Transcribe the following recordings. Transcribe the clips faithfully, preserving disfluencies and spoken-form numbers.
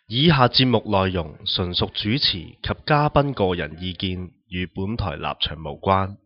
以下節目內容純屬主持及嘉賓個人意見，與本台立場無關。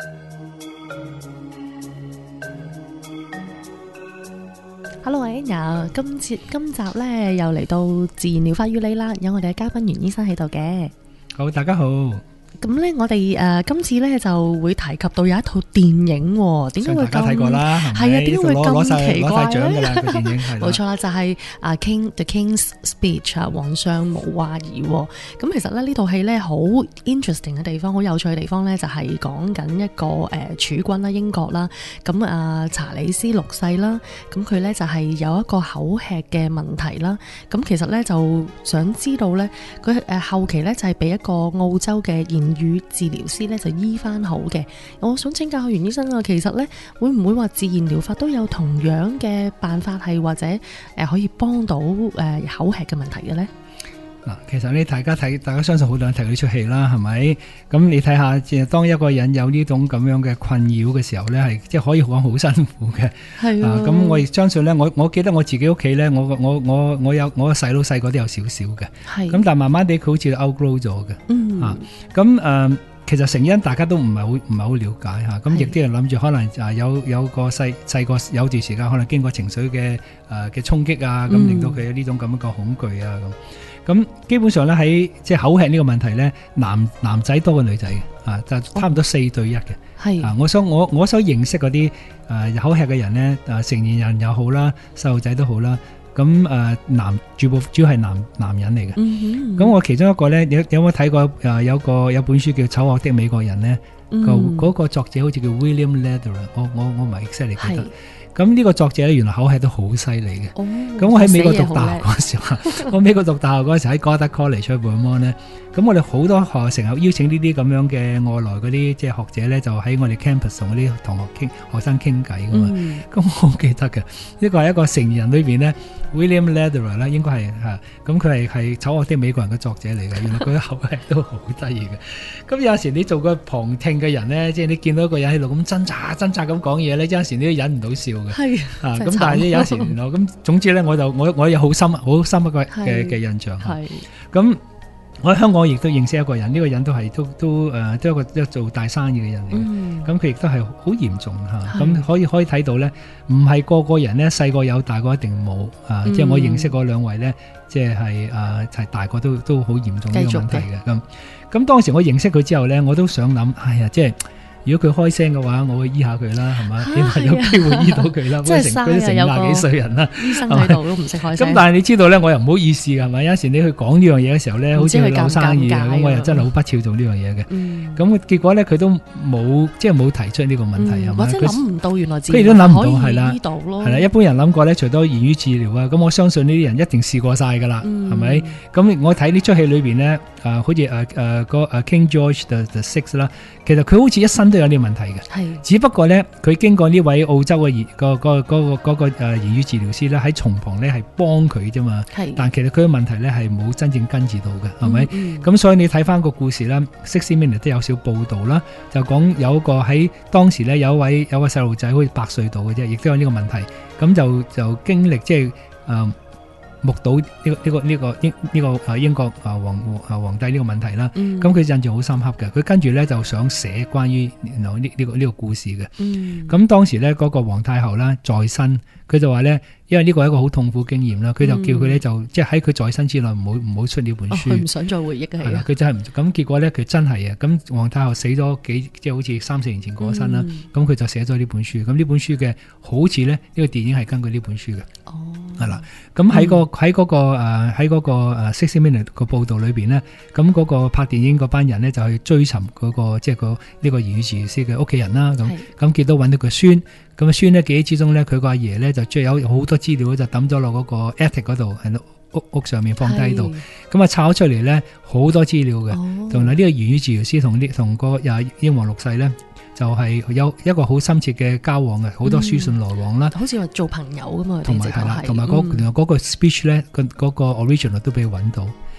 Hello， 喂，有今次今集咧又嚟到自然療法與你啦，有我哋嘅嘉賓袁醫生喺度嘅。 好，大家好。 咁咧，我哋誒今次咧就會提及到有一套電影，點解會咁？ 大家睇過啦，係啊，點解會咁奇怪咧？ 攞晒獎㗎啦，個電影係。 冇錯啦，就係啊 King The King's Speech 啊，皇上無話兒。咁其實咧呢套戲咧好 interesting 嘅地方，好有趣嘅地方咧，就係講緊一個誒儲君啦，英國啦，咁啊查理斯六世啦，咁佢咧就係有一個口吃嘅問題啦。咁其實咧就想知道咧，佢誒後期咧就係俾一個澳洲嘅言語治療師咧就醫翻好嘅。我想請教下袁醫生啊，其實咧會唔會話自然療法都有同樣嘅辦法係或者誒可以幫到誒口吃嘅問題嘅咧？ 嗱，其實咧大家睇，大家相信好多人睇到呢出戲啦，係咪？咁你睇下，即係當一個人有呢種咁樣嘅困擾嘅時候咧，係即係可以講好辛苦嘅。係啊，咁我亦相信咧，我我記得我自己屋企咧，我我我我有我個細佬細個都有少少嘅。係。咁但係慢慢地佢好似 outgrow 咗嘅。嗯。啊，咁誒。其實成因大家都唔係好唔係好了解嚇，咁亦都係諗住可能啊有有個細細個有段時間可能經過情緒嘅誒嘅衝擊啊，咁、嗯、令到佢有呢種咁樣嘅恐懼啊咁。咁基本上咧喺即係口吃呢個問題咧，男男仔多過女仔嘅啊，就差唔多四對一嘅。係、哦、啊，我想我我所認識嗰啲誒口吃嘅人咧，誒成年人又好啦，細路仔都好啦。咁誒男主部主要係男男人嚟嘅，咁、嗯、我其中一個咧，有有冇睇過誒？有個有本書叫《醜惡的美國人》咧，個、嗯、嗰、嗰個作者好似叫 William Lederer， 我我我唔係 exactly 記得。咁呢個作者咧，原來口吃都好犀利嘅。咁、哦、我喺美國讀大學嗰時候，我美國讀大學嗰時喺 Goddard College 喺 Vermont 咧，咁我哋好多學校成日邀請呢啲咁樣嘅外來嗰啲即係學者咧，就喺我哋 campus 同嗰啲同學傾學生傾偈噶嘛。咁、嗯、我好記得嘅，呢個係一個成年人裏邊咧 ，William Lederer 咧，應該係嚇，咁佢係係醜惡的美國人嘅作者嚟嘅。原來佢口吃都好得意嘅。咁有時你做個旁聽嘅人咧，即係你見到一個人喺度咁掙扎掙扎咁講嘢咧，有時你都忍唔到笑。係啊，咁但係咧有時原來咁，總之咧我就我我有好深好深一個嘅嘅印象。係咁，我喺香港亦都認識一個人，呢、這個人都係都都誒、呃、都一個都做大生意嘅人嚟嘅。咁佢亦都係好嚴重吓，咁、啊、可以可以睇到咧，唔係個個人咧細個有，大個一定冇啊。即係我認識嗰兩位咧，即係誒係大個都都好嚴重呢個問題嘅。咁咁當時我認識佢之後咧，我都想諗，哎呀，即係。如果佢開聲嘅話，我會醫下佢啦，係嘛？起碼有機會醫到佢啦。佢成佢成廿幾歲人啦，醫生喺度都唔識開聲。咁但係你知道咧，我又唔好意思㗎，係咪？有時你去講呢樣嘢嘅時候咧，好似去鬧生意咁，我又真係好不屑做呢樣嘢嘅。咁、嗯、結果咧，佢都冇即係冇提出呢個問題，係、嗯、嘛？或者諗唔到原來自己可以醫到咯。係啦，一般人諗過咧，除咗言語治療啊，咁我相信呢啲人一定試過晒㗎啦，係、嗯、咪？咁我睇呢出戲裏邊咧，啊，好似誒誒個誒 King George the the Sixth 啦，其實佢好似一生都有呢個問題嘅，係，只不過咧佢經過呢位澳洲嘅言個個嗰個嗰個誒言語治療師咧喺從旁咧係幫佢啫嘛，係，但其實佢嘅問題咧係冇真正根治到嘅，係咪？咁、嗯嗯、所以你睇翻個故事啦 ，Sixty Minutes 都有少報道啦，就講有一個喺當時咧有一位有個細路仔好似八歲到嘅啫，亦都有呢個問題，咁就就經歷即係誒。呃目睹呢、這個呢、這個呢、這個英呢、這個誒英國誒皇誒皇帝呢個問題啦，咁佢印象好深刻嘅。佢跟住咧就想寫關於呢呢個呢個故事嘅。咁、嗯、當時咧嗰、那個皇太后啦在身，佢就話咧，因為呢個係一個好痛苦經驗啦，佢就叫佢咧就即係喺佢在身之內唔好唔好出呢本書。佢、哦、唔想再回憶嘅係。佢真係唔咁，結果咧佢真係啊！咁皇太后死咗幾即係好似三四年前過咗身啦，咁、嗯、佢就寫咗呢本書。咁呢本書嘅好似咧呢、這個電影係根據呢本書嘅。哦，係啦。咁喺個喺嗰個誒喺嗰個誒 Sixty Minutes 個報道裏邊咧，咁嗰個拍電影嗰班人咧就去追尋嗰、那個即係個呢個言語治療師嘅屋企人啦。咁咁見到揾到個孫，咁啊孫咧記憶之中咧，佢個阿爺咧就最有好多資料就抌咗落嗰個 attic 嗰度，喺屋屋上面放低喺度。咁啊抄出嚟咧好多資料嘅，同埋呢個言語治療師同啲同個又英皇六世咧。就係、是、有一個好深切嘅交往嘅，好多書信來往啦、嗯。好似話做朋友咁嘛，同埋係啦，同埋嗰嗰個 speech 咧，嗰、那個 original 都俾佢揾到。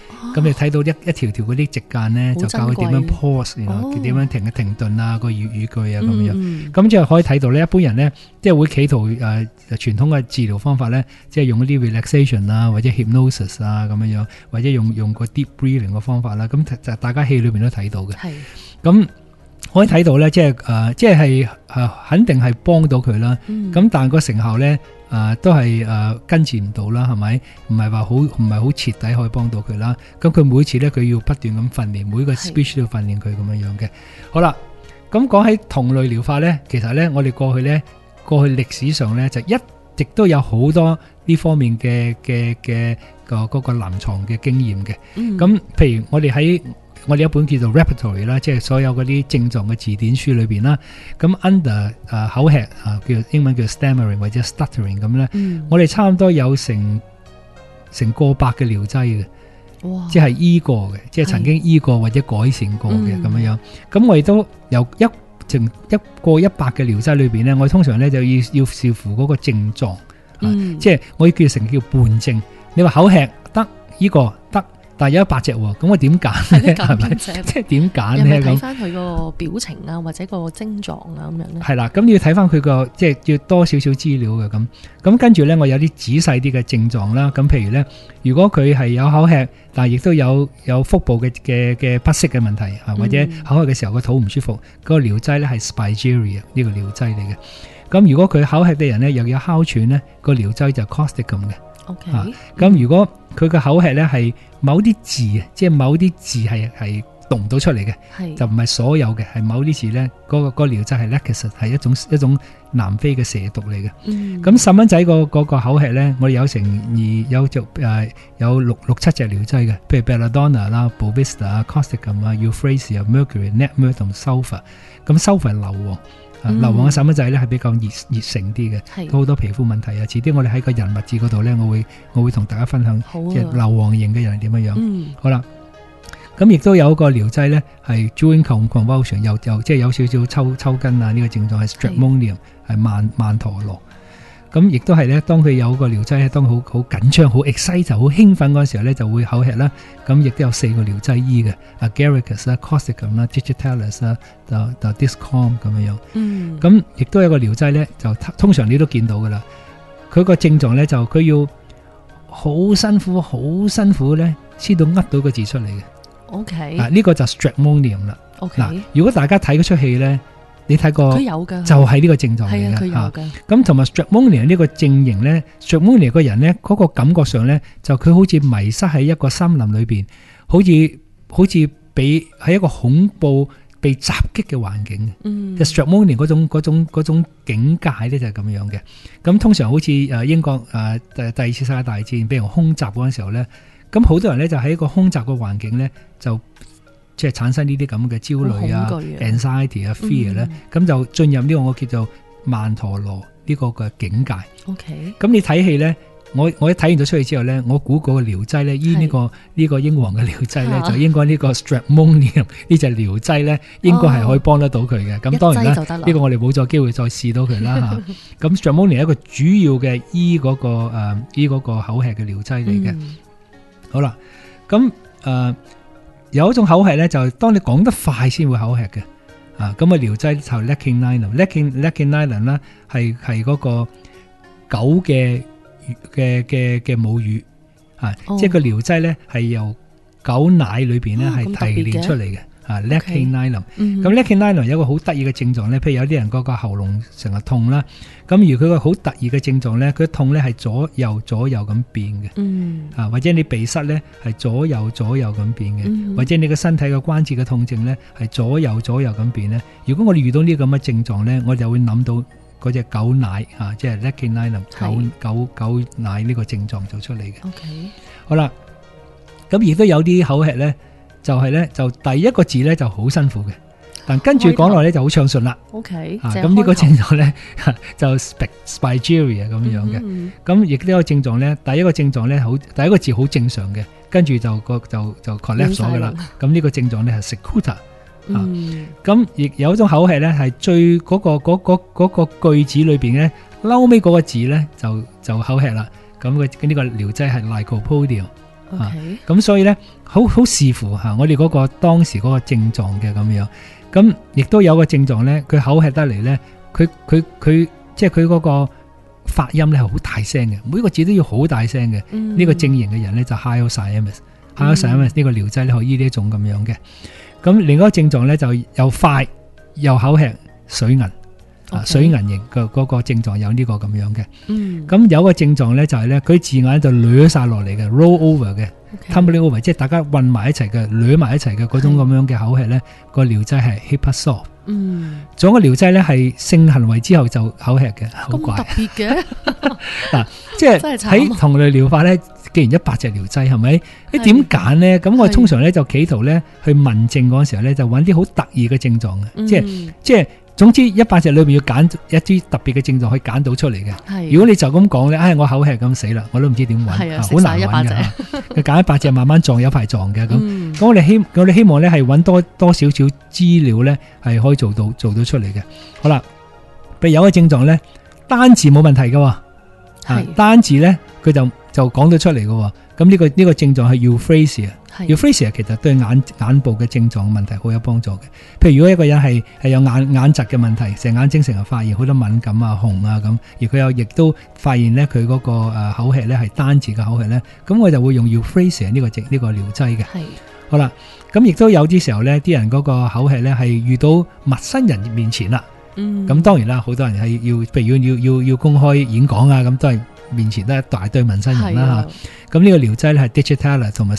咁你睇到一一條條嗰啲直間咧，就教佢點樣 pause，然後點樣停停頓啊個語語句啊咁樣。咁即係可以睇到咧，一般人咧即係會企圖誒傳統嘅治療方法咧，即係用嗰啲 relaxation 啊，或者 hypnosis 啊咁樣樣，或者用用個 deep breathing 嘅方法啦。咁就大家戲裏邊都睇到嘅。係咁。可以睇到咧，即係誒、呃，即係誒，肯定係幫到佢啦。咁、嗯、但係個成效咧，誒、呃、都係誒、呃、跟住唔到啦，係咪？唔係話好，唔係好徹底可以幫到佢啦。咁佢每次咧，佢要不斷咁訓練，每個 speech 都要訓練佢咁樣樣嘅。好啦，咁講起同類療法咧，其實咧，我哋過去咧，過去歷史上咧，就一直都有好多呢方面嘅嘅嘅個嗰個臨床嘅經驗嘅。咁、嗯、譬如我哋喺我哋一本叫做 Repertory 啦，即係所有嗰啲症狀嘅字典書裏邊啦。咁 under 誒、呃、口吃啊，叫英文叫 stammering 或者 stuttering 咁咧、嗯，我哋差唔多有成成過百嘅療劑嘅，即係醫過嘅，即係曾經醫過或者改善過嘅咁樣樣。咁我哋都有一成一過一百嘅療劑裏邊咧，我哋通常咧就要要視乎嗰個症狀，嗯啊、即係我叫成叫伴症。你話口吃得醫過得。但係有一百隻喎，咁我點揀咧？係咪？即係點揀咧？咁睇翻佢個表情啊，或者個症狀啊咁樣咧。 係啦，咁要睇翻佢個即係要多少少資料嘅咁。咁跟住咧，我有啲仔細啲嘅症狀啦。咁譬如咧，如果佢係有口吃，但係亦都有有腹部嘅嘅嘅不適嘅問題啊，或者口吃嘅時候個肚唔舒服，嗰、嗯嗰個療劑咧係 Spigeria 呢個療劑嚟嘅。咁如果佢口吃嘅人咧又有哮喘咧，個療劑就 Causticum 嘅。 OK， 咁、啊、如果佢嘅口吃咧係某啲字啊，即係某啲字係係讀唔到出嚟嘅，就唔係所有嘅，係某啲字咧，嗰、嗰個、嗰個療劑係 Lachesis 係一種一種南非嘅蛇毒嚟嘅。咁細蚊仔個嗰個口吃咧，我哋有成二有就誒、呃、有六六七隻療劑嘅，譬如 Belladonna 啦、Bovista 啊、Causticum 啊、Euphrasia、Mercury、Netmer 同 Sulphur。咁 Sulphur 係硫磺。嗯、硫磺嘅細蚊仔咧係比較熱熱性啲嘅，都好多皮膚問題啊。遲啲我哋喺個人物誌嗰度咧，我會我會同大家分享，即係硫磺型嘅人係點樣樣。嗯、好啦，咁亦都有一個療劑咧，係 during convulsion，又又即係有少少抽抽筋啊呢、呢個症狀係 Stramonium， 係曼曼陀羅。咁亦都係咧，當佢有個療劑咧，當佢好好緊張、好 excite、好興奮嗰陣時候咧，就會口吃啦。咁亦都有四個療劑醫嘅，Agaricus 啦、Causticum 啦、Digitalis 啦、就就 Discom 咁樣樣。嗯。咁亦都有個療劑咧，就通常你都見到噶啦。佢個症狀咧就佢要好辛苦、好辛苦咧，先到噏到個字出嚟嘅。OK。嗱，呢個就 Stramonium 啦。OK。嗱，如果大家睇嗰出戲咧。你睇過佢有㗎，就係呢個症狀嚟嘅。係啊，佢有㗎。咁同埋 Stramonium 呢個症型咧 Stramonium 個人咧，嗰個感覺上咧，就佢好似迷失喺一個森林裏邊，好似好似俾喺一個恐怖被襲擊嘅環境。嗯。Stramonium 嗰種嗰種嗰種境界咧就係咁樣嘅。咁通常好似誒英國誒第第二次世界大戰俾人空襲嗰陣時候咧，咁好多人咧就喺一個空襲嘅環境咧就。即係產生呢啲咁嘅焦慮啊、anxiety 啊、fear 咧，咁就進入呢個我叫做曼陀羅呢個嘅境界。OK，咁你睇戲咧，我我一睇完咗出去之後咧，我估嗰個療劑咧，醫呢個呢個英皇嘅療劑咧，就應該呢個 Stramonium 呢隻療劑咧，應該係可以幫得到佢嘅。咁當然啦，呢個我哋冇咗機會再試到佢啦嚇。咁 Stramonium 係一個主要嘅醫嗰個誒醫嗰個口吃嘅療劑嚟嘅。好啦，咁誒。有一種口吃咧，就當你講得快先會口吃嘅，啊咁啊療劑就 Lecanemab，Lecanemab 啦，係係嗰個狗嘅嘅嘅嘅母乳，啊，哦、即係個療劑咧係由狗奶裏邊咧係提煉出嚟嘅。啊 Lecanemab 咁 Lecanemab 有一個好得意嘅症狀咧，譬如有啲人個個喉嚨成日痛啦，咁而佢個好得意嘅症狀咧，佢痛咧係左右左右咁變嘅，嗯，啊或者你鼻塞咧係左右左右咁變嘅，嗯，或者你個身體嘅關節嘅痛症咧係左右左右咁變咧。如果我哋遇到呢啲咁嘅症狀咧，我就會諗到嗰隻狗奶啊，即係 Lecanemab 狗狗狗奶呢個症狀就出嚟嘅。OK， 好啦，咁亦都有啲口吃咧。就係、是、咧，就第一個字咧就好辛苦嘅，但跟住講落咧就好暢順啦。OK， 啊，咁呢個症狀咧就 Spigeria 咁樣嘅，咁亦都有症狀咧。第一個症狀咧好，第一個字好正常嘅，跟住就個就就 collapse 咗噶啦。咁呢個症狀咧係 Cicuta 啊。咁亦有一種口吃咧係最嗰、那個嗰、那個那個那個句子裏邊咧，嬲尾嗰個字咧就就口吃啦。咁佢呢個療劑係 Lycopodium。 OK， 咁、啊、所以咧好好視乎吓我哋嗰個當時嗰個症狀嘅咁樣。咁亦都有個症狀咧，佢口吃得嚟咧，佢佢佢即係佢嗰個發音咧係好大聲嘅，每個字都要好大聲嘅。呢、嗯、個症型嘅人咧就 hyoscyamus，hyoscyamus 呢個療劑咧可以呢一種咁樣嘅。咁另外一個症狀咧就又快又口吃水銀。啊，水銀型嘅嗰個症狀有呢個咁樣嘅，嗯，咁有個症狀咧就係咧，佢字眼就掠晒落嚟嘅 ，roll over 嘅 ，tumbling over，即係大家混埋一齊嘅，掠埋一齊嘅嗰種咁樣嘅口吃咧，個療劑係 Hipazole，嗯，仲有個療劑咧係性行為之後就口吃嘅，好怪，咁特別嘅，嗱，即係喺同類療法咧，既然一百隻療劑係咪？你點揀咧？咁我通常咧就企圖咧去問症嗰陣時候咧，就揾啲好特異嘅症狀嘅，嗯，即係即係。總之一百隻裏邊要揀一啲特別嘅症狀可以揀到出嚟嘅。如果你就咁講咧，唉、哎，我口吃咁死啦，我都唔知點揾，好難揾嘅。佢揀一百隻慢慢撞，有排撞嘅咁。咁、嗯、我哋希我哋希望咧係揾多多少少資料咧係可以做到做到出嚟嘅。好啦，譬如有個症狀咧，單字冇問題嘅，啊單字咧佢就就講到出嚟嘅。咁呢、這個呢、這個症狀係 euphrasia。euphrasia 其實對眼眼部嘅症狀問題好有幫助嘅。譬如如果一個人係係有眼眼疾嘅問題，成眼睛成日發現好多敏感啊、紅啊咁，而佢又亦都發現咧佢嗰個誒口吃咧係單字嘅口吃咧，咁我就會用 euphrasia 呢個症呢個療劑嘅。係好啦，咁亦都有啲時候咧，啲人嗰個口吃咧係遇到陌生人面前啦。嗯，咁當然啦，好多人係要譬如要要要公開演講啊，咁都係。面前都係一大堆陌生人啦嚇，咁呢個療劑咧係 Digitalis 同埋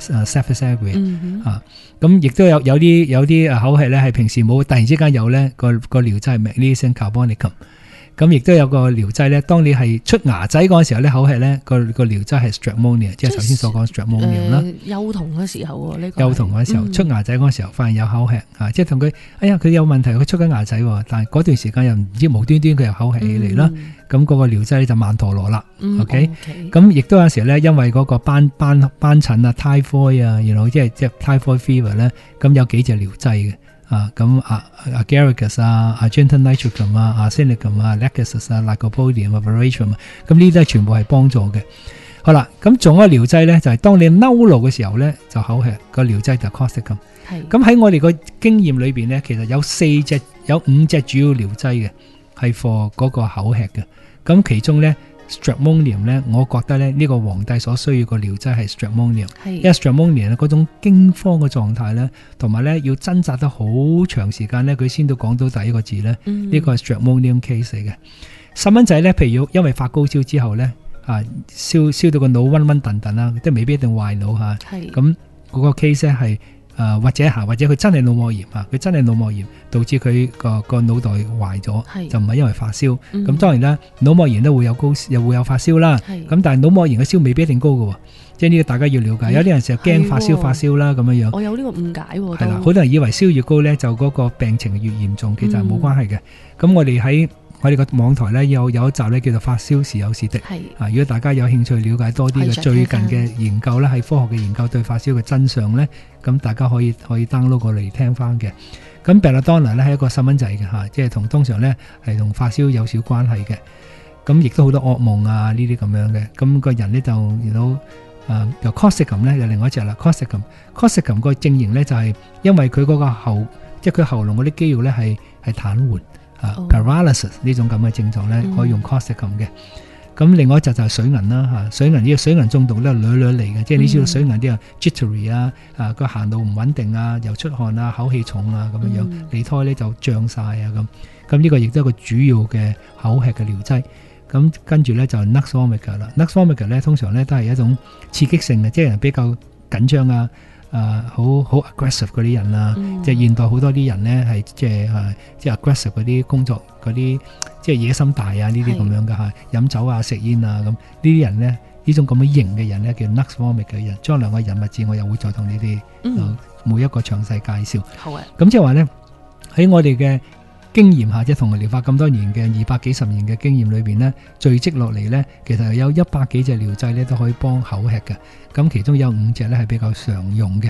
Cefazagram 啊，咁亦都有有啲有啲誒口吃咧係平時冇，突然之間有咧個個療劑係 Magnesium Carbonicum。咁亦都有個療劑咧，當你係出牙仔嗰陣時候咧，口吃咧個個療劑係 Stramonium，即係頭先所講 Stramonium 啦。幼童嘅時候喎，呢個幼童嗰時候、嗯、出牙仔嗰時候發現有口吃啊，即係同佢，哎呀佢有問題，佢出緊牙仔喎，但係嗰段時間又唔知無端端佢又口吃起嚟啦，咁、嗯、嗰、那個療劑咧就曼陀羅啦。嗯、OK，咁亦都有時候咧，因為嗰個斑斑斑疹啊、typhoid 啊，然後即係即係 typhoid fever 咧，咁有幾隻療劑嘅。啊，咁啊 Agaricus 啊 Argentum nitricum 啊 Arsenicum 啊 Lachesis 啊 Lycopodium 啊 Veratrum 啊，咁呢啲都係全部係幫助嘅。好啦，咁仲有一個療劑咧，就係、是、當你嬲怒嘅時候咧，就口吃個療劑就 Causticum。係。咁喺我哋個經驗裏邊咧，其實有四隻有五隻主要療劑嘅，係 for 嗰個口吃嘅。咁其中咧 Stramonium 咧，我覺得咧呢個皇帝所需要個療劑係 Stramonium， 因為 Stramonium 嗰種驚慌嘅狀態咧，同埋咧要掙扎得好長時間咧，佢先到講到第一個字咧，呢、嗯這個係 Stramonium case 嚟嘅。細蚊仔咧，譬如因為發高燒之後咧，啊燒燒到個腦暈暈頓頓啦，即係未必一定壞腦嚇，咁嗰個 case 咧係。誒、呃、或者嚇，或者佢真係腦膜炎嚇，佢真係腦膜炎導致佢個個腦袋壞咗，就唔係因為發燒。咁、嗯、當然啦，腦膜炎都會有高，又會有發燒啦。咁但係腦膜炎嘅燒未必一定高嘅喎，即係呢個大家要了解。有啲人成日驚發燒發燒啦咁樣樣。我有呢個誤解喎。係啦，好多人以為燒越高咧，就嗰個病情越嚴重，其實係冇關係嘅。咁、嗯、我哋喺我哋個網台咧有有一集咧叫做發燒時有時的。係啊，如果大家有興趣了解多啲嘅最近嘅研究咧，係科學嘅研究對發燒嘅真相咧，咁大家可以可以 download 過嚟聽翻嘅。咁 Belladonna 咧係一個細蚊仔嘅嚇，即係同通常咧係同發燒有少關係嘅。咁亦都好多噩夢啊呢啲咁樣嘅。咁、那個人咧就見到誒由 Causticum 咧就另外一隻啦。Causticum Causticum 個症型咧就係因為佢嗰個喉，即係佢喉嚨嗰啲肌肉咧係係癱瘓。啊、uh, ，paralysis 呢種咁嘅症狀咧，可以用 Causticum 嘅。咁、嗯、另外一隻就係水銀啦，嚇水銀呢個水銀中毒咧，屢屢嚟嘅，即係你知道水銀啲啊 jittery 啊，啊個行路唔穩定啊，又出汗啊，口氣重啊咁樣樣，脷苔咧就脹晒啊咁。咁呢個亦都係一個主要嘅口吃嘅療劑。咁跟住咧就 Nux vomica 啦 ，Nux vomica 咧通常咧都係一種刺激性嘅，即係比較緊張啊。誒、呃、好好 aggressive 嗰啲人啊，嗯、即係現代好多啲人咧係即係誒即係 aggressive 嗰啲工作嗰啲，即係野心大啊呢啲咁樣嘅嚇，飲酒啊食煙啊咁呢啲人咧，呢種咁嘅型嘅人咧叫 Nux vomica 嘅人。將來個人物誌我又會再同你哋、嗯、每一個詳細介紹。好啊，咁即係話咧喺我哋嘅經驗下，即係同佢療法咁多年嘅二百幾十年嘅經驗裏邊咧，聚積落嚟咧，其實有一百幾隻療劑咧都可以幫口吃嘅。咁其中有五隻咧係比較常用嘅。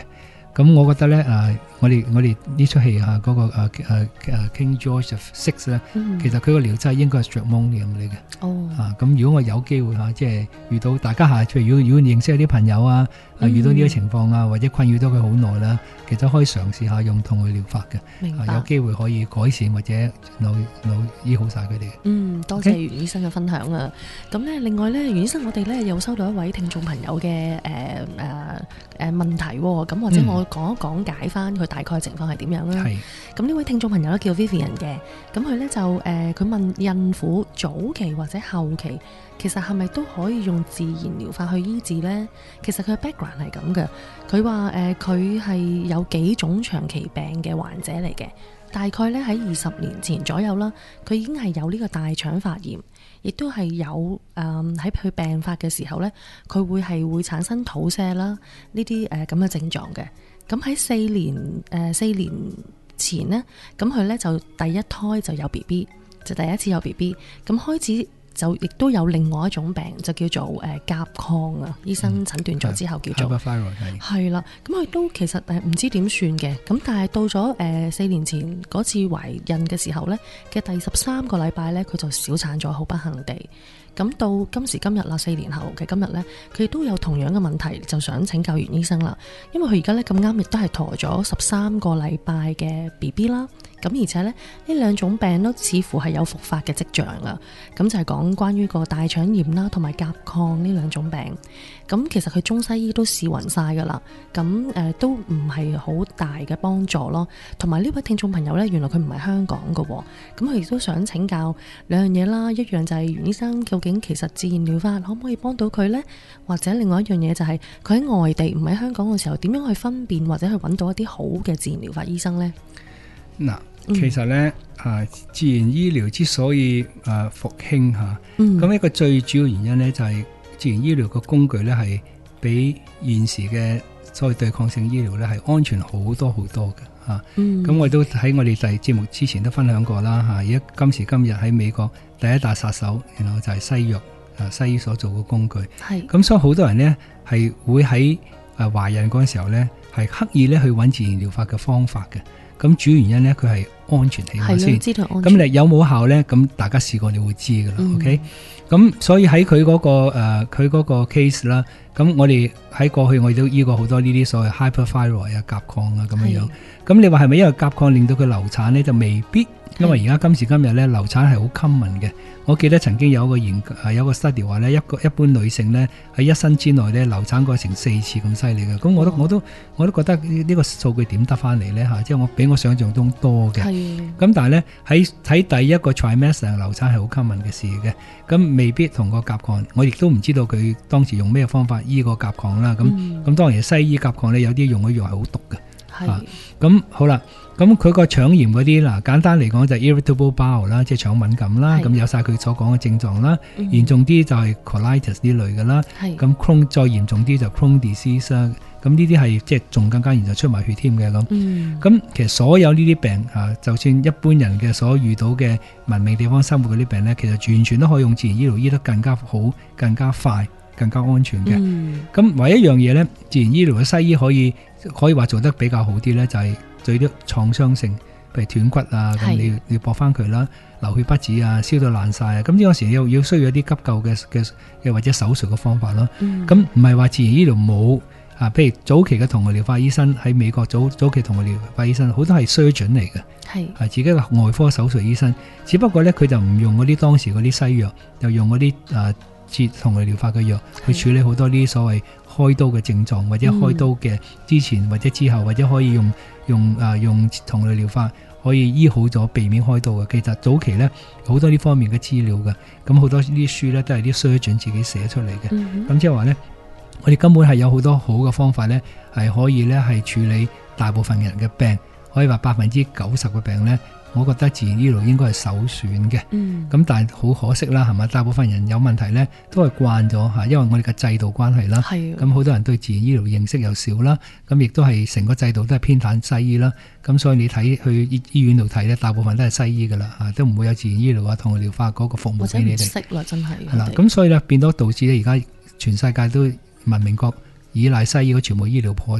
咁我覺得咧，誒、呃，我哋我哋呢出戲啊，嗰、那個誒誒誒 King George the Sixth 咧，嗯、其實佢個療劑應該係 stramonium 嚟嘅。哦。啊，咁如果我有機會嚇，即係遇到大家嚇，譬如如果如果認識有啲朋友啊，嗯、遇到呢啲情況啊，或者困擾到佢好耐啦，其實可以嘗試下用同類療法嘅。明白。啊、有機會可以改善或者腦腦醫好晒佢哋。嗯，多謝袁醫生嘅分享啊！咁咧，另外咧，袁醫生，我哋咧又收到一位聽眾朋友嘅誒誒誒問題喎、哦，咁或者我講一講解翻佢大概情況係點樣啦。係、嗯。咁呢位聽眾朋友咧叫 Vivian 嘅，咁佢咧就誒佢、呃、問孕婦早期或者後期，其實係咪都可以用自然療法去醫治呢？其實佢嘅 background 係咁嘅，佢話誒佢係有幾種長期病嘅患者嚟嘅。大概咧喺二十年前左右啦，佢已經係有呢個大腸發炎，亦都係有誒喺佢病發嘅時候咧，佢會係會產生肚瀉啦呢啲誒咁嘅症狀嘅。咁喺四年誒、呃、四年前呢，咁佢咧就第一胎就有 B B， 就第一次有 B B， 咁開始。就亦都有另外一種病，就叫做誒甲亢啊。醫生診斷咗之後叫做係啦。咁佢都其實誒唔知點算嘅。咁但係到咗誒四年前嗰次懷孕嘅時候咧嘅第十三個禮拜咧，佢就小產咗，好不幸地。咁到今時今日啦，四年後嘅今日咧，佢亦都有同樣嘅問題，就想請教袁醫生啦。因為佢而家咧咁啱亦都係陀咗十三個禮拜嘅 B B 啦。咁而且咧呢兩種病都似乎係有復發嘅跡象啦。咁就係講關於個大腸炎啦，同埋甲亢呢兩種病。咁其實佢中西醫都試勻晒噶啦。咁誒、呃、都唔係好大嘅幫助咯。同埋呢位聽眾朋友咧，原來佢唔係香港噶。咁佢亦都想請教兩樣嘢啦。一樣就係袁醫生究竟其實自然療法可唔可以幫到佢呢？或者另外一樣嘢就係佢喺外地唔喺香港嘅時候，點樣去分辨或者去揾到一啲好嘅自然療法醫生呢？ 嗱，其實咧、嗯啊，自然醫療之所以誒復興吓，咁、嗯、一個最主要原因咧就係自然醫療嘅工具咧係比現時嘅所謂對抗性醫療咧係安全好多好多嘅吓。咁、嗯、我都喺我哋第節目之前都分享過啦吓。而家今時今日喺美國第一大殺手，然後就係西藥啊，西醫所做嘅工具。係咁，所以好多人咧係會喺誒懷孕嗰陣時候咧係刻意咧去揾自然療法嘅方法嘅。咁主要原因咧，佢係安全起碼先。知道安全。咁你有冇效咧？咁大家試過你會知噶啦、嗯。OK。咁所以喺佢嗰個誒，佢、呃、嗰個 case 啦。咁我哋喺過去我哋都醫過好多呢啲所謂 hyperthyroid 啊、甲亢啊咁樣樣。咁你話係咪因為甲亢令到佢流產咧？就未必。因為而家今時今日咧流產係好 common 嘅。我記得曾經有一個研究，係有個 study 話咧，一個一般女性咧喺一生之內咧流產過程四次咁犀利嘅。咁我都、哦、我都我都覺得呢個數據點得翻嚟咧嚇？即係我比我想象中多嘅。咁但係咧喺喺第一個 trimester 流產係好 common 嘅事嘅。咁未必同個甲亢，我亦都唔知道佢當時用咩方法醫個甲亢啦。咁咁、嗯、當然西醫甲亢咧有啲用嘅藥係好毒嘅。係。咁、啊、好啦。咁佢個腸炎嗰啲嗱，簡單嚟講就 irritable bowel 啦，即係腸敏感啦，咁有晒佢所講嘅症狀啦。嚴重啲就係 colitis 呢類嘅啦。咁 Crohn 再嚴重啲就 Crohn disease 啦。咁呢啲係即係仲更加嚴重出埋血添嘅咁。咁、嗯、其實所有呢啲病啊，就算一般人嘅所遇到嘅文明地方生活嗰啲病咧，其實完全都可以用自然醫療醫得更加好、更加快、更加安全嘅。咁、嗯、唯一一樣嘢咧，自然醫療嘅西醫可以可以話做得比較好啲咧，就係、是。對啲創傷性，譬如斷骨啊，咁你要你駁翻佢啦，流血不止啊，燒到爛晒啊，咁呢個時要要需要一啲急救嘅嘅又或者手術嘅方法咯。咁唔係話自然醫療冇啊，譬如早期嘅同類療法醫生喺美國早早期同類療法醫生好多係 surgeon 嚟嘅，係係自己嘅外科手術醫生，只不過咧佢就唔用嗰啲當時嗰啲西藥，就用嗰啲啊治同類療法嘅藥去處理好多呢啲所謂開刀嘅症狀，或者開刀嘅之前或者之後，或者可以用。用啊用同類療法可以醫好咗，避免開刀嘅。其實早期咧好多呢方面嘅資料嘅，咁好多呢啲書咧都係啲 surgeon 自己寫出嚟嘅。咁、嗯、即係話咧，我哋根本係有好多好嘅方法咧，係可以咧係處理大部分人嘅病，可以話百分之九十嘅病咧。我覺得自然醫療應該係首選嘅，咁、嗯、但係好可惜啦，係咪？大部分人有問題咧，都係慣咗嚇，因為我哋嘅制度關係啦。咁好多人對自然醫療認識又少啦，咁亦都係成個制度都係偏袒西醫啦。咁所以你睇去醫醫院度睇咧，大部分都係西醫噶啦嚇，都唔會有自然醫療啊同類療法嗰個服務俾你哋。或者唔識啦，真係。係啦，咁所以咧變咗導致咧，而家全世界都文明國依賴西醫嘅全部醫療破產。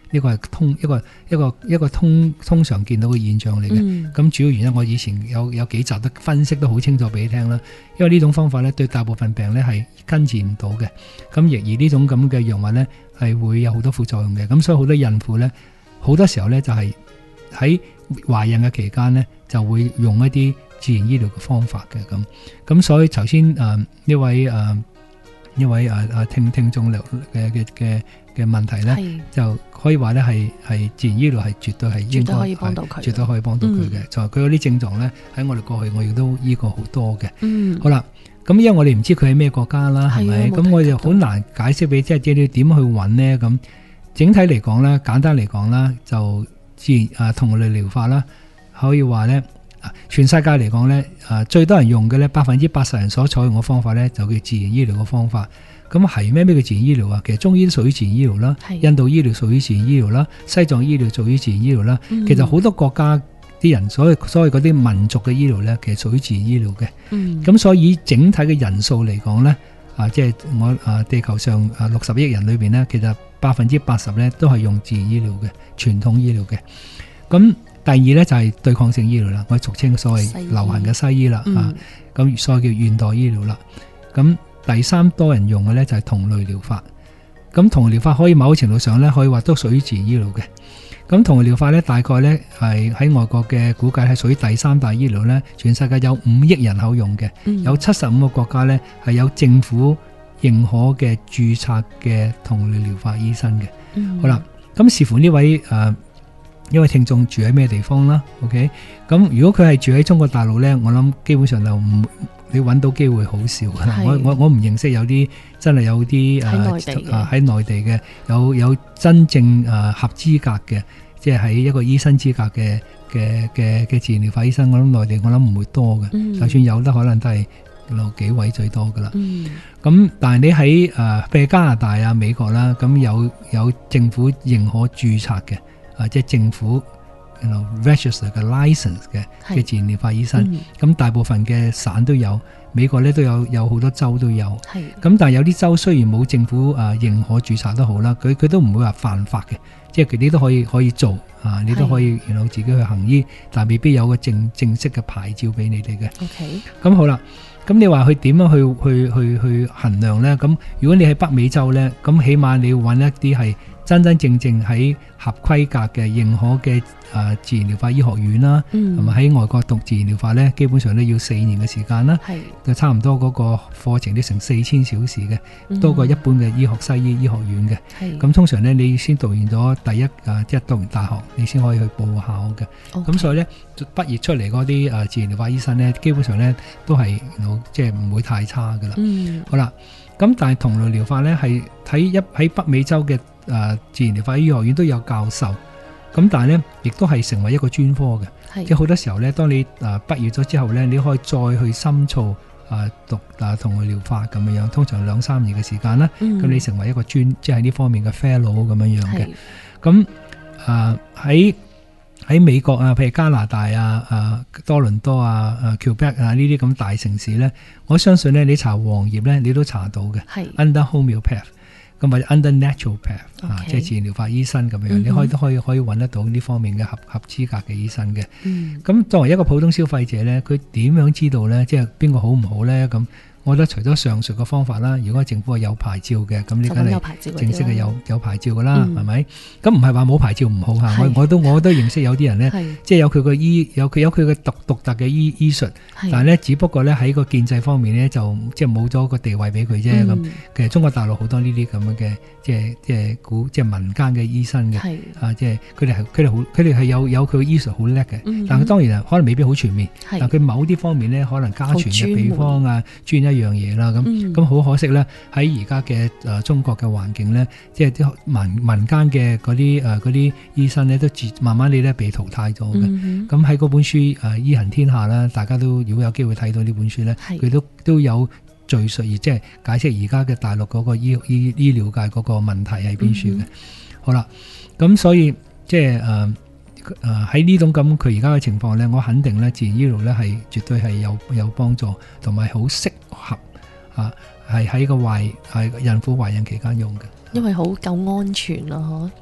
呢個係通一個一個一個通通常見到嘅現象嚟嘅。咁、嗯、主要原因我以前有有幾集都分析得好清楚俾你聽啦。因為呢種方法咧對大部分病咧係根治唔到嘅。咁亦而呢種咁嘅藥物咧係會有好多副作用嘅。咁所以好多孕婦咧好多時候咧就係喺懷孕嘅期間咧就會用一啲自然醫療嘅方法嘅。咁咁所以頭先誒呢位誒呢、呃、位誒誒、呃、聽聽眾嘅嘅嘅嘅問題咧，就可以話咧係係自然醫療係絕對係應該絕對可以幫到佢， 絕對可以幫到佢嘅。就係佢嗰啲症狀咧喺我哋過去我亦都醫過好多嘅。 嗯，好啦，咁因為我哋唔知佢係咩國家啦，係咪？咁我就好難解釋俾即係你點去揾呢？咁整體嚟講咧，簡單嚟講啦，就自然啊同類療法啦，可以話咧。全世界嚟講咧，誒最多人用嘅咧，百分之八十人所採用嘅方法咧，就叫自然醫療嘅方法。咁係咩咩叫自然醫療啊？其實中醫都屬於自然醫療啦，印度醫療屬於自然醫療啦，西藏醫療屬於自然醫療啦。嗯、其實好多國家啲人所謂所謂嗰啲民族嘅醫療咧，其實屬於自然醫療嘅。咁、嗯、所以整體嘅人數嚟講咧，啊即係、就是、我啊地球上啊六十億人裏邊咧，其實百分之八十咧都係用自然醫療嘅傳統醫療嘅。咁第二咧就係對抗性醫療啦，我哋俗稱所謂流行嘅西醫啦，啊，咁所謂叫現代醫療啦。咁第三多人用嘅咧就係同類療法。咁同類療法可以某程度上咧可以話都屬於自然醫療嘅。咁同類療法咧大概咧係喺外國嘅估計係屬於第三大醫療咧，全世界有五億人口用嘅，嗯、有七十五個國家咧係有政府認可嘅註冊嘅同類療法醫生嘅。嗯、好啦，咁視乎呢位誒。呃因為聽眾住喺咩地方啦 ，OK？ 咁如果佢係住喺中國大陸呢，我諗基本上就唔你揾到機會好少。我我我唔認識有啲真係有啲誒喺內地嘅有有真正誒、呃、合資格嘅，即係喺一個醫生資格嘅嘅嘅嘅自然療法醫生。我諗內地我諗唔會多嘅，嗯、就算有得可能都係留幾位最多噶啦。咁、嗯、但係你喺誒譬如加拿大啊、美國啦，咁有有政府認可註冊嘅。啊，即係政府 you know, register 嘅 license 嘅嘅自然療法醫生，咁、嗯、大部分嘅省都有，美國咧都有有好多州都有，咁但係有啲州雖然冇政府啊認可註冊都好啦，佢佢都唔會話犯法嘅，即係佢哋都可以可以做啊，你都可以然後自己去行醫，但係未必有個正正式嘅牌照俾你哋嘅。OK， 咁好啦，咁你話佢點樣去去去去衡量咧？咁如果你喺北美洲咧，咁起碼你要揾一啲係真真正正喺合規格嘅認可嘅誒自然療法醫學院啦，同埋喺外國讀自然療法咧，基本上都要四年嘅時間啦，就差唔多嗰個課程都成四千小時嘅，嗯、多過一般嘅醫學西醫醫學院嘅。咁通常咧，你先讀完咗第一誒，即係讀完大學，你先可以去報考嘅。咁 Okay. 所以咧，畢業出嚟嗰啲誒自然療法醫生咧，基本上咧都係即係唔會太差噶啦。嗯、好啦，咁但係同類療法咧係喺一喺北美洲嘅。誒、呃，自然療法醫學院都有教授，咁但係咧，亦都係成為一個專科嘅，即係好多時候咧，當你誒畢業咗之後咧，你可以再去深造誒、呃、讀誒同類療法咁樣樣，通常兩三年嘅時間啦，咁、嗯、你成為一個專，即係呢方面嘅 fellow 咁樣樣嘅。咁誒喺喺美國啊，譬如加拿大啊、誒、啊、多倫多啊、誒 Quebec 啊呢啲咁大城市咧，我相信咧，你查黃頁咧，你都查到嘅。係 under homeopath。咁或者 under naturopath 啊，即係自然療法醫生咁樣，嗯、你可以都可以可以揾得到呢方面嘅合合資格嘅醫生嘅。咁、嗯、作為一個普通消費者咧，佢點樣知道咧？即係邊個好唔好咧？咁我覺得除咗上述嘅方法啦，如果政府係有牌照嘅，咁呢梗係正式嘅有有牌照噶啦，係咪、嗯？咁唔係話冇牌照唔好嚇，我我都我都認識有啲人咧，即係有佢個醫有佢有佢嘅獨獨特嘅醫醫術，但係咧只不過咧喺個建制方面咧就即係冇咗個地位俾佢啫咁。嗯、其實中國大陸好多呢啲咁樣嘅即係即係古即係民間嘅醫生嘅，是啊即係佢哋係佢哋好佢哋係有有佢嘅醫術好叻嘅，嗯、但係當然可能未必好全面，是但佢某啲方面咧可能家傳嘅秘方啊專一樣嘢啦，咁咁好可惜咧，喺而家嘅誒中國嘅環境咧，即係啲民民間嘅嗰啲誒嗰啲醫生咧，都自慢慢地咧被淘汰咗嘅。咁喺嗰本書誒《醫行天下》啦，大家都如果有機會睇到呢本書咧，佢是都都有敘述而即係解釋而家嘅大陸嗰個醫醫醫療界嗰個問題係邊處嘅。嗯、好啦，咁所以即係誒。誒喺呢種咁佢而家嘅情況咧，我肯定咧自然醫療咧係絕對係有有幫助，同埋好適合啊，係喺個懷係孕婦懷孕期間用嘅， 因為好夠安全咯，嗬。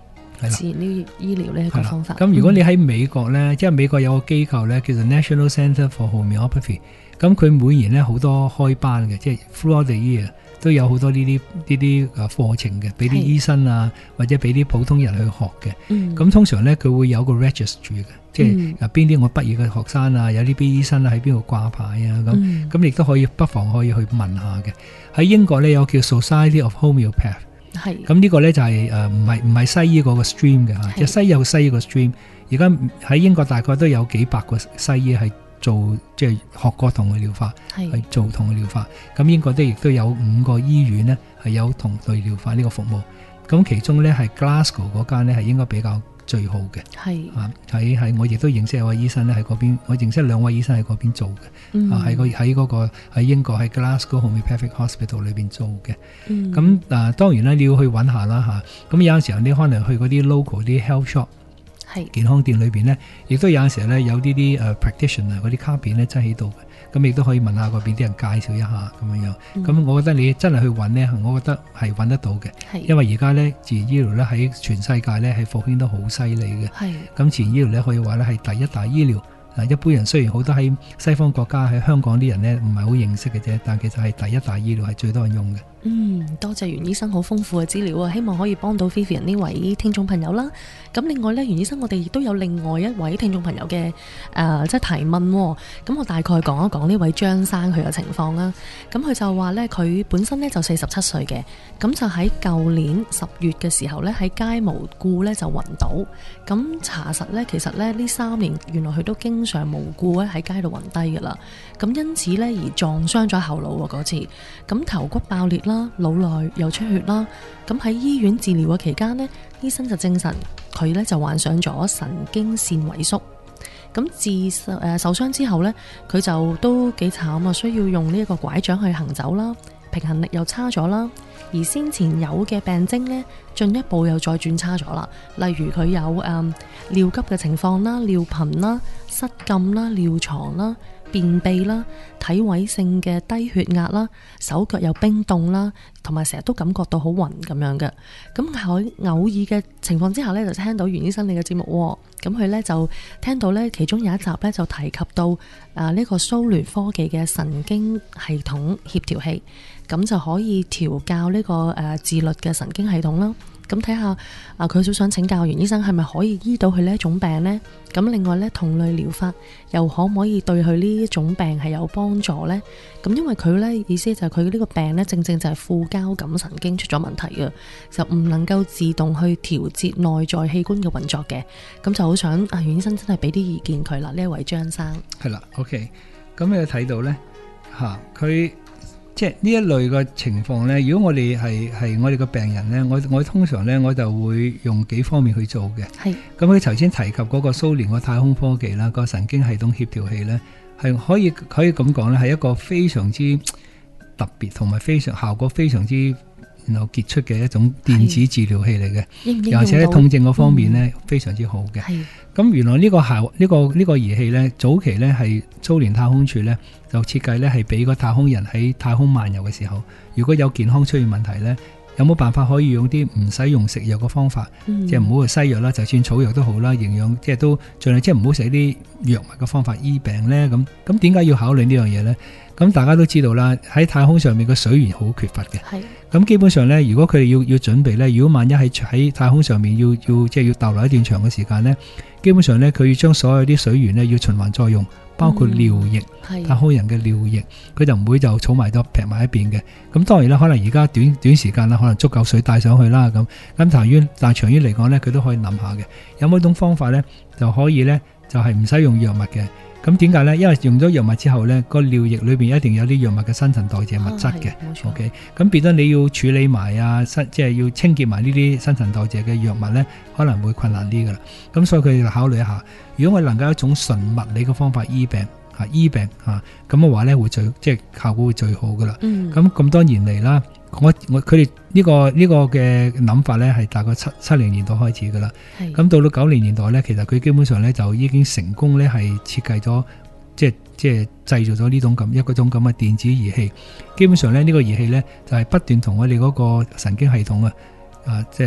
自然醫醫療呢一個方法。 咁如果你喺美國咧，嗯、即係美國有個機構咧，叫做 National Center for Homeopathy， 咁佢每年咧好多開班嘅，即係 throughout the year 都有好多呢啲呢啲誒課程嘅，俾啲醫生啊或者俾啲普通人去學嘅。咁、嗯、通常咧佢會有個 registry 嘅，即係邊啲我畢業嘅學生啊，有呢啲醫生啊喺邊度掛牌啊，咁咁亦都可以不妨可以去問下嘅。喺英國咧有叫 Society of Homeopath。係，咁呢個咧就係誒唔係唔係西醫嗰個 stream 嘅嚇，即係西醫有西醫個 stream。而家喺英國大概都有幾百個西醫係做即係、就是、學過同類療法，係做同類療法。咁英國都亦都有五個醫院咧係有同類療法呢個服務。咁其中咧係 Glasgow 嗰間咧係應該比較最好嘅。係啊，喺喺我亦都認識有位醫生咧喺嗰邊，我認識兩位醫生喺嗰邊做嘅。嗯、啊喺個喺嗰個喺英國喺 Glasgow Homeopathic Hospital 裏邊做嘅。咁、嗯、啊當然啦，你要去揾下啦嚇。咁、啊、有陣時候你可能去嗰啲 local 啲 health shop， 係健康店裏邊咧，亦都有陣時候咧有呢啲誒 practitioner 嗰啲卡片咧真喺度嘅。咁亦都可以問下嗰邊啲人介紹一下咁樣樣。咁、嗯、我覺得你真係去揾呢，我覺得係揾得到嘅。因為而家呢，自然醫療咧喺全世界呢係復興得好犀利嘅。咁自然醫療咧可以話咧係第一大醫療。一般人雖然好多喺西方國家喺香港啲人呢唔係好認識嘅啫，但其實係第一大醫療，係最多人用嘅。嗯，多謝袁醫生好豐富嘅資料啊，希望可以幫到 Vivian 呢位聽眾朋友啦。咁另外呢，袁醫生我哋亦都有另外一位聽眾朋友嘅誒、呃、即係提問喎、哦。咁我大概講一講呢位張生佢嘅情況啦。咁佢就話呢，佢本身呢就四十七歲嘅，咁就喺舊年十月嘅時候呢，喺街無故呢就暈倒。咁查實呢，其實呢呢三年原來佢都經常無故咧喺街度暈低噶啦。咁因此呢，而撞傷咗後腦嗰次，咁頭骨爆裂啦，腦內又出血啦。咁喺醫院治療嘅期間呢，醫生就證實佢呢就患上咗神經線萎縮。咁自誒受傷之後呢，佢就都幾慘啊，需要用呢一個拐杖去行走啦，平衡力又差咗啦。而先前有嘅病徵呢，進一步又再轉差咗啦。例如佢有誒、嗯、尿急嘅情況啦、尿頻啦、失禁啦、尿床啦、便秘啦、體位性嘅低血壓啦、手腳又冰凍啦，同埋成日都感覺到好暈咁樣嘅。咁喺偶爾嘅情況之下呢，就聽到袁醫生你嘅節目，咁佢呢就聽到呢其中有一集呢，就提及到誒呢、呃這個蘇聯科技嘅神經系統協調器，咁就可以調教呢、這個誒、呃、自律嘅神經系統啦。咁睇下啊，佢都想請教袁醫生係咪可以醫到佢呢一種病呢？咁另外呢，同類療法又可唔可以對佢呢一種病係有幫助呢？咁因為佢呢意思就係佢呢個病呢，正正就係副交感神經出咗問題嘅，就唔能夠自動去調節內在器官嘅運作嘅。咁就好想啊，袁醫生真係俾啲意見佢啦。呢一位張生係啦 ，OK， 咁你睇到呢，吓佢。即係呢一類嘅情況呢，如果我哋係係我哋個病人呢，我我通常呢，我就會用幾方面去做嘅。係咁佢頭先提及嗰個蘇聯個太空科技啦，個神經系統協調器呢，係可以可以咁講呢，係一個非常之特別同埋非常效果非常之然後傑出嘅一種電子治療器嚟嘅，而且痛症嗰方面呢、嗯、非常之好嘅。咁原來呢個效呢、呢個呢、呢個儀器呢，早期呢係蘇聯太空處呢就設計呢係俾個太空人喺太空漫遊嘅時候，如果有健康出現問題呢，有冇辦法可以用啲唔使用食藥嘅方法，嗯、即係唔好去西藥啦，就算草藥都好啦，營養即係都盡量即係唔好食啲藥物嘅方法醫病呢。咁咁點解要考慮呢樣嘢呢？咁大家都知道啦，喺太空上面嘅水源好缺乏嘅。係。咁基本上呢，如果佢哋要要準備呢，如果萬一喺喺太空上面要要即係要逗留一段長嘅時間呢，基本上呢，佢要將所有啲水源呢要循環再用，包括尿液，嗯、太空人嘅尿液，佢就唔會就儲埋咗劈埋一邊嘅。咁當然啦，可能而家短短時間啦，可能足夠水帶上去啦。咁咁但係但係長遠嚟講呢，佢都可以諗下嘅，有冇一種方法呢，就可以呢，就係唔使用藥物嘅。咁點解呢？因為用咗藥物之後呢，個尿液裏邊一定有啲藥物嘅新陳代謝物質嘅。哦、OK，咁變咗你要處理埋啊，即係要清潔埋呢啲新陳代謝嘅藥物呢，可能會困難啲噶啦。咁所以佢哋考慮一下，如果我能夠一種純物理嘅方法醫病嚇醫病嚇，咁嘅話呢，會最即係效果會最好噶啦。咁咁、嗯、多年嚟啦。我我佢哋呢個呢、呢個嘅諗法呢，係大概七七零年代開始噶啦。咁到到九零年代呢，其實佢基本上呢，就已經成功呢，係設計咗，即係即係製造咗呢種咁一個種咁嘅電子儀器。基本上呢，呢、呢個儀器呢，就係、是、不斷同我哋嗰個神經系統啊，啊即係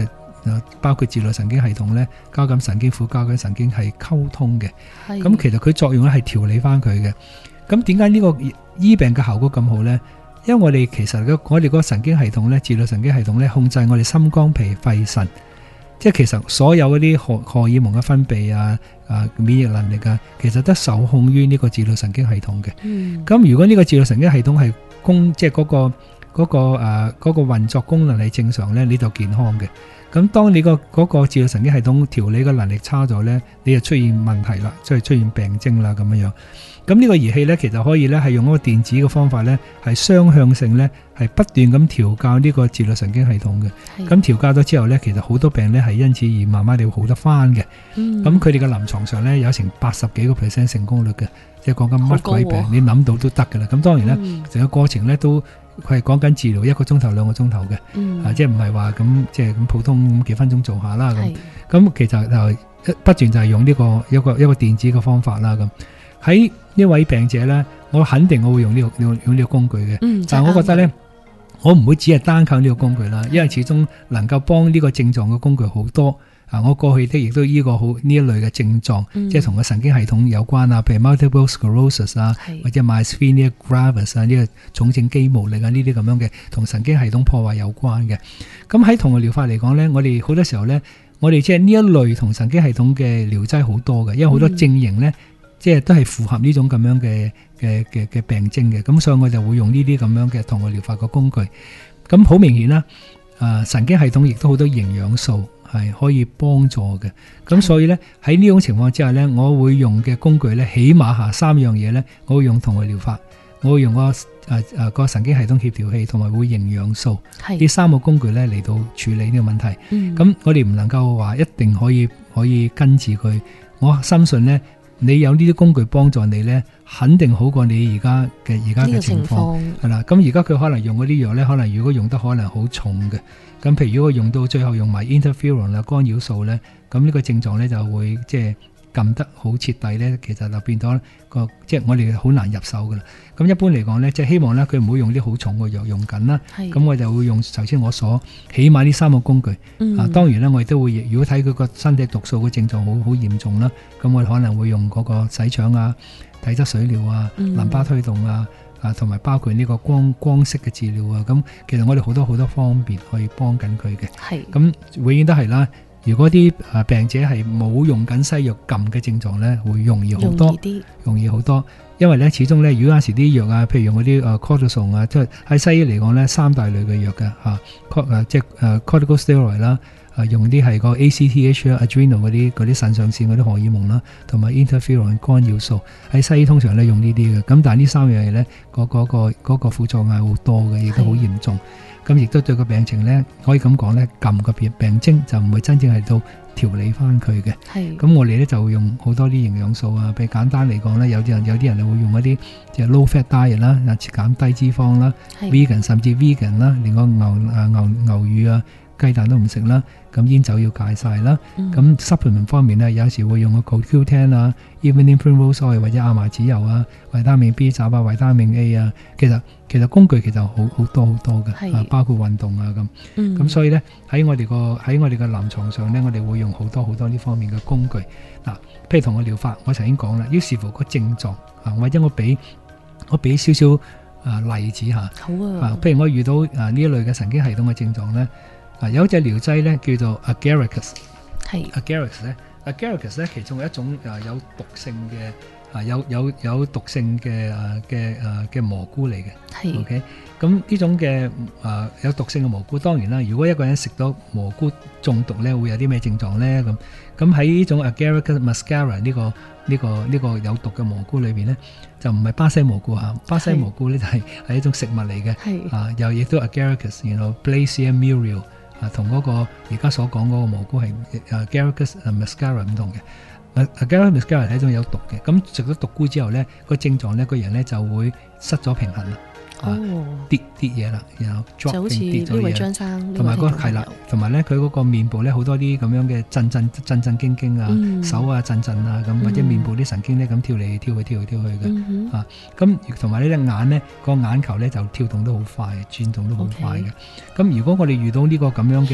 包括自律神經系統咧、交感神經、副交感神經係溝通嘅。咁其實佢作用咧係調理翻佢嘅。咁點解呢個醫病嘅效果咁好咧？因為我哋其實我哋個神經系統咧，自律神經系統咧，控制我哋心肝脾肺腎，即係其實所有嗰啲荷荷爾蒙嘅分泌啊、啊免疫能力啊，其實都受控於呢個自律神經系統嘅。咁、嗯、如果呢個自律神經系統係供即係嗰個嗰、嗰個誒嗰、呃嗰個運作功能係正常咧，你就健康嘅。咁當你個嗰個自律神經系統調理嘅能力差咗咧，你就出現問題啦，即係出現病徵啦咁樣樣。咁呢個儀器咧，其實可以咧係用一個電子嘅方法咧，係雙向性咧，係不斷咁調教呢個自律神經系統嘅。咁調教咗之後咧，其實好多病咧係因此而慢慢地好得翻嘅。咁佢哋嘅臨床上咧有成八十幾個 percent 成功率嘅，即係講緊乜鬼病、哦、你諗到都得㗎啦。咁當然咧，成、嗯、個過程咧都佢係講緊治療一個鐘頭兩個鐘頭嘅，嗯、啊即係唔係話咁即係咁普通幾分鐘做下啦咁。咁其實就不斷就係用呢、呢個一個一個電子嘅方法啦咁。喺呢位病者咧，我肯定我會用呢、呢個用用呢個工具嘅、嗯。但係我覺得咧，我唔會只係單靠呢個工具啦，因為始終能夠幫呢個症狀嘅工具好多。啊，我過去都亦都醫過好呢一類嘅症狀，嗯、即係同個神經系統有關啊，譬如 multiple sclerosis 啊，或者 myasthenia gravis 啊呢個重症肌無力啊呢啲咁樣嘅同神經系統破壞有關嘅。咁喺同類療法嚟講咧，我哋好多時候咧，我哋即係呢一類同神經系統嘅療劑好多嘅，因為好多症型咧。嗯即係都係符合呢種咁樣嘅嘅嘅嘅病徵嘅，咁所以我就會用呢啲咁樣嘅同類療法嘅工具。咁好明顯啦，啊神經系統亦都好多營養素係可以幫助嘅。咁所以咧喺呢種情況之下咧，我會用嘅工具咧，起碼下三樣嘢咧，我會用同類療法，我會用個誒誒個神經系統協調器，同埋會營養素呢三個工具咧嚟到處理呢個問題。咁、嗯、我哋唔能夠話一定可以可以根治佢，我深信咧。你有呢啲工具幫助你呢，肯定好過你而家嘅而家嘅情況係啦。咁而家佢可能用嗰啲藥呢，可能如果用得可能好重嘅。咁譬如如果用到最後用埋 interferon 啦干擾素呢，咁呢個症狀呢就會即係撳得好徹底呢，其實就變咗個即係我哋好難入手噶啦。咁一般嚟講呢，即係希望呢，佢唔好用啲好重嘅藥用緊啦。咁我就會用頭先我所起碼呢三個工具。嗯、啊，當然呢，我亦都會如果睇佢個身體毒素嘅症狀好好嚴重啦，咁我可能會用嗰個洗腸啊、體質水療啊、嗯、淋巴推動啊，啊同埋包括呢個光光式嘅治療啊。咁其實我哋好多好多方面可以幫緊佢嘅。係。咁永遠都係啦。如果啲誒病者係冇用緊西藥撳嘅症狀咧，會容易好多，容易啲，容易好多。因為咧，始終咧，如果有時啲藥啊，譬如用嗰啲誒 cortisone 啊，即係喺西醫嚟講咧，三大類嘅藥嘅嚇，誒即係誒 corticosteroid 啦，誒用啲係個 A C T H 啊、adrenal 嗰啲嗰啲腎上腺嗰啲荷爾蒙啦，同埋 interferon 干擾素，喺西醫通常咧用呢啲嘅。咁但係呢三樣嘢咧，嗰嗰個嗰個副作用係好多嘅，亦都好嚴重。咁亦都對個病情咧，可以咁講咧，撳個病病徵就唔會真正係到調理翻佢嘅。係。咁我哋咧就會用好多啲營養素啊，譬如簡單嚟講咧，有啲人有啲人會用一啲即係 low fat diet 啦，減低脂肪啦 ，vegan 甚至 vegan 啦，連個牛啊牛牛乳啊雞蛋都唔食啦，咁煙酒要戒晒啦。咁、嗯、supplement 方面咧，有時會用個 Q ten 啊 ，evening primrose oil 或者亞麻籽油啊，維他命 B 雜啊，維他命 A 啊，其實其實工具其實好好多好多嘅，啊包括運動啊咁。咁、嗯、所以咧喺我哋個喺我哋嘅臨床上咧，我哋會用好多好多呢方面嘅工具。嗱，譬如同我療法，我曾經講啦，要視乎個症狀啊，或者我俾我俾少少啊例子嚇。好啊。啊，譬如我遇到啊呢一類嘅神經系統嘅症狀咧。啊，有一隻療劑咧叫做 Agaricus， 係 Agaricus 咧 ，Agaricus 咧其中有一種啊有毒性嘅啊有有有毒性嘅啊嘅啊嘅蘑菇嚟嘅，係 OK，咁呢種嘅啊有毒性嘅蘑菇，當然啦，如果一個人食到蘑菇中毒咧，會有啲咩症狀咧？咁咁喺呢種 Agaricus muscaria 呢個呢個呢個有毒嘅蘑菇裏邊咧，就唔係巴西蘑菇嚇，巴西蘑菇咧就係係一種食物嚟嘅，係啊又亦都 Agaricus，然後 Blasia muriel。啊，同嗰個而家所講嗰個蘑菇係啊 Agaricus muscaria 唔同嘅，啊 Agaricus muscaria 係一種有毒嘅，咁食咗毒菇之後咧，個症狀咧個人咧就會失咗平衡啦，啊跌跌嘢啦，然後 drop 就好似呢位張生，同埋嗰係啦，同埋咧佢嗰個面部咧好多啲咁樣嘅震震震震驚驚啊，嗯、手啊震震啊咁，嗯、或者面部啲神經咧咁跳嚟跳去跳嚟跳去嘅，嗯、啊咁同埋呢隻眼咧個眼球咧就跳動得好快，轉動得好快嘅。咁、okay. 如果我哋遇到呢個咁樣嘅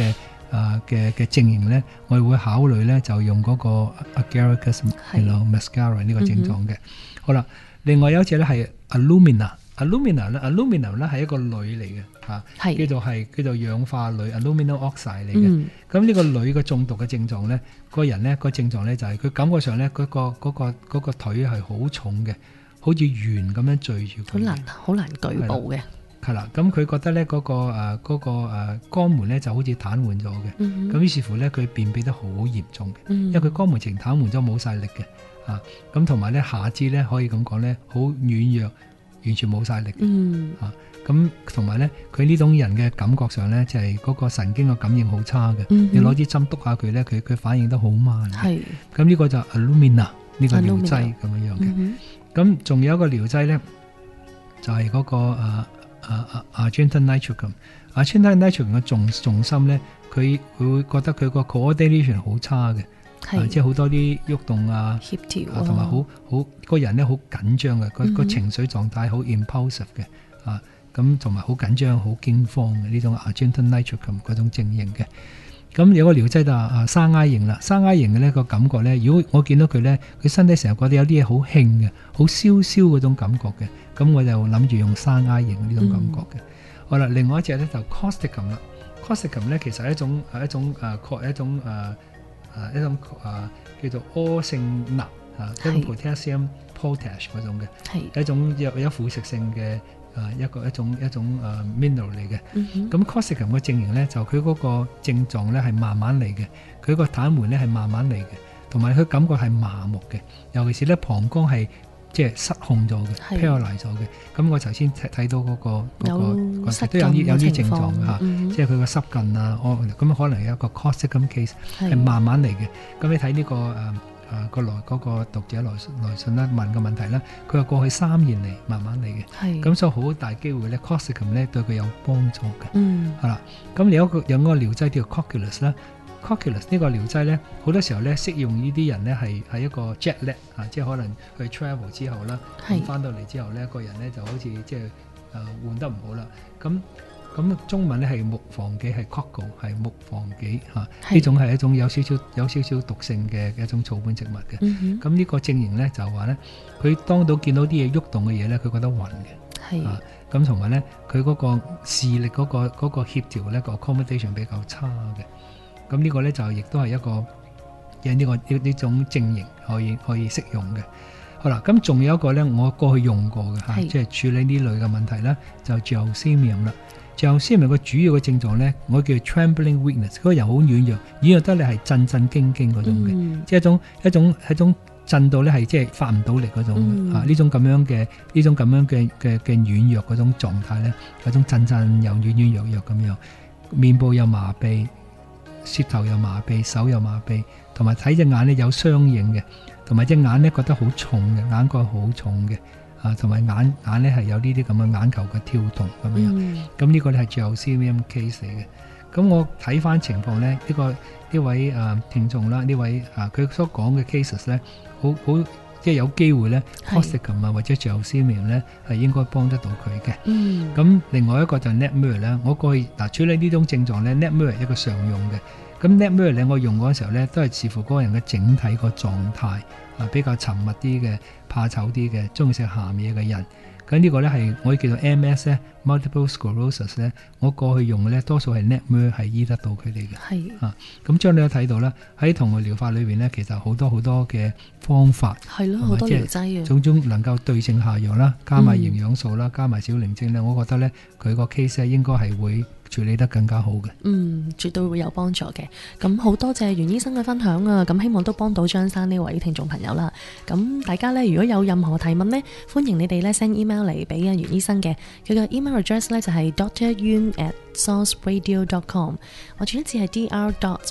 啊嘅嘅症型咧，我哋會考慮咧就用嗰個 agaricus mascara 呢個症狀嘅。好啦，另外有一隻咧係 alumina。alumina 咧 alumina 咧係一個鋁嚟嘅嚇，叫做係叫做氧化鋁 aluminum oxide 嚟嘅。咁、嗯、呢個鋁嘅中毒嘅症狀咧，個人咧個症狀咧就係佢感覺上咧嗰、嗰個嗰、嗰個嗰個腿係好重嘅，好似圓咁樣墜住佢，好難好難舉步嘅。 係啦，咁佢覺得咧嗰、嗰個誒嗰、呃嗰個誒肛門咧就好似癱瘓咗嘅。咁、嗯、於是乎咧佢便秘得好嚴重嘅、嗯，因為佢肛門呈癱瘓咗冇晒力嘅啊。咁同埋咧下肢咧可以咁講咧好軟弱。完全冇晒力，嗯啊，咁同埋咧，佢呢種人嘅感覺上咧，就係、是、嗰個神經嘅感應好差嘅、嗯。你攞支針篤下佢咧，佢佢反應得好慢。係，咁呢個就 alumina 呢個療劑咁樣樣嘅。咁仲有一個療劑咧，就係、是、嗰、那個啊啊啊 argentum nitricum。argentum nitricum 嘅重重心咧，佢佢會覺得佢個 coordination 好差嘅。啊、即係好多啲喐動啊，協調啊，同埋好好個人咧好緊張嘅，個、嗯、個情緒狀態好 impulsive 嘅，啊咁同埋好緊張、好驚慌嘅呢種 argentum nitricum 嗰種症型嘅。咁有個療劑就啊沙埃型啦，沙埃型嘅呢個感覺咧，如果我見到佢咧，佢身體成日覺得有啲嘢好興嘅，好燒燒嗰種感覺嘅，咁我就諗住用沙埃型呢種感覺嘅、嗯。好啦，另外一隻咧就 causticum 啦 causticum 咧其實係一種係一種誒確一種誒。呃啊，一種啊叫做柯性鈉啊，一種 potassium potash 嗰種嘅，一種有有腐蝕性嘅啊一個一種一種啊 mineral 嚟嘅。咁 causticum 嘅症型咧，就佢嗰個症狀咧係慢慢嚟嘅，佢個癱瘓咧係慢慢嚟嘅，同埋佢感覺係麻木嘅，尤其是咧膀胱係即係失控咗嘅 paralyze 咗嘅。咁我頭先睇睇到嗰個嗰個都有啲有啲症狀嘅嚇，即係佢個濕緊啊，哦咁可能有一個 causticum case 係慢慢嚟嘅。咁你睇呢個誒誒個來嗰個讀者來來信咧問個問題咧，佢話過去三年嚟慢慢嚟嘅，咁所以好大機會咧 causticum 咧對佢有幫助嘅。嗯，係啦。咁有一個有個療劑叫 Cocculus 啦。Cocculus 呢個療劑咧，好多時候咧適用呢啲人咧係係一個 jet lag 啊，即係可能去 travel 之後啦，翻到嚟之後咧，個人咧就好似即係誒換得唔好啦。咁咁中文咧係木防己係 cockle 係木防己嚇，呢種係一種有少少有少少毒性嘅一種草本植物嘅。咁、嗯、呢個症型咧就話咧，佢當到見到啲嘢喐動嘅嘢咧，佢覺得暈嘅。係啊，咁同埋咧，佢嗰個視力嗰、嗰個嗰、嗰個協調咧、嗰個 accommodation 比較差嘅。咁呢個咧就亦都係一個有呢個呢呢種症型可以可以適用嘅。好啦，咁仲有一個咧，我過去用過嘅嚇，即係處理呢類嘅問題咧，就 Gelsemium 啦。Gelsemium 個主要嘅症狀咧，我叫 trembling weakness，嗰個人好軟弱，軟弱得你係震震驚驚嗰種嘅、嗯，即係一種一種一種震到咧係即係發唔到力嗰種、嗯、啊，呢種咁樣嘅呢種咁樣嘅嘅嘅軟弱嗰種狀態咧，有種震震又軟軟弱弱咁樣，面部又麻痹。舌頭又麻痹，手又麻痹，同埋睇隻眼咧有雙影嘅，同埋隻眼咧覺得好重嘅，眼角好重嘅，啊，同埋眼眼咧係有呢啲咁嘅眼球嘅跳動咁樣，咁、嗯、呢個咧係 Gelsemium case 嚟嘅。咁我睇翻情況咧，呢、這個呢位啊聽眾啦，呢位啊佢所講嘅 cases 咧，好好即係有機會咧 causticum 啊或者 Gelsemium 咧係應該幫得到佢嘅。咁、嗯、另外一個就 Netmur 咧，我過去嗱處理呢種症狀咧 Netmur 係一個常用嘅。咁 Netmur 咧我用嗰陣時候咧都係視乎嗰個人嘅整體個狀態啊，比較沉默啲嘅、怕醜啲嘅、中意食鹹嘢嘅人。咁呢個咧係我叫做 M S 咧 Multiple Sclerosis 咧，我過去用嘅咧多數係 Netmur 係醫得到佢哋嘅。係啊，咁將你都睇到啦，喺同類療法裏邊咧，其實好多好多嘅方法係咯，好多療劑嘅，種種能夠對症下藥啦，加埋營養素啦、嗯，加埋小靈精咧，我覺得咧佢個 case 咧應該係會處理得更加好嘅。嗯，絕對會有幫助嘅。咁好多謝袁醫生嘅分享啊！咁希望都幫到張生呢位聽眾朋友啦。咁大家咧如果有任何提問呢，歡迎你哋咧 send email 嚟俾阿袁醫生嘅。佢嘅 email address 咧就係 doctor yuen at source radio dot com， 或者一次係 dr dot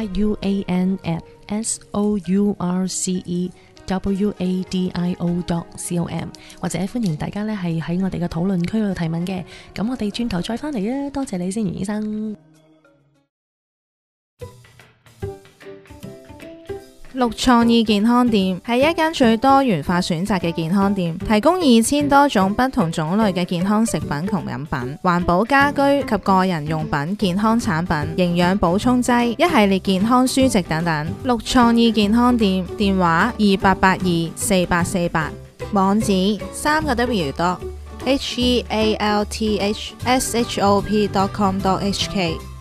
yuan at s o u r c e w a d i o dot com， 或者歡迎大家咧係喺我哋嘅討論區度提問嘅。咁我哋轉頭再翻嚟啊！多謝你先，袁醫生。 綠創意健康店係一間最多元化選擇嘅健康店，提供二千多種不同種類嘅健康食品同飲品、環保家居及個人用品、健康產品、營養補充劑、一系列健康書籍等等。綠創意健康店電話二八八二四八四八，網址三個 W dot H E A L T H S H O P dot com dot H K。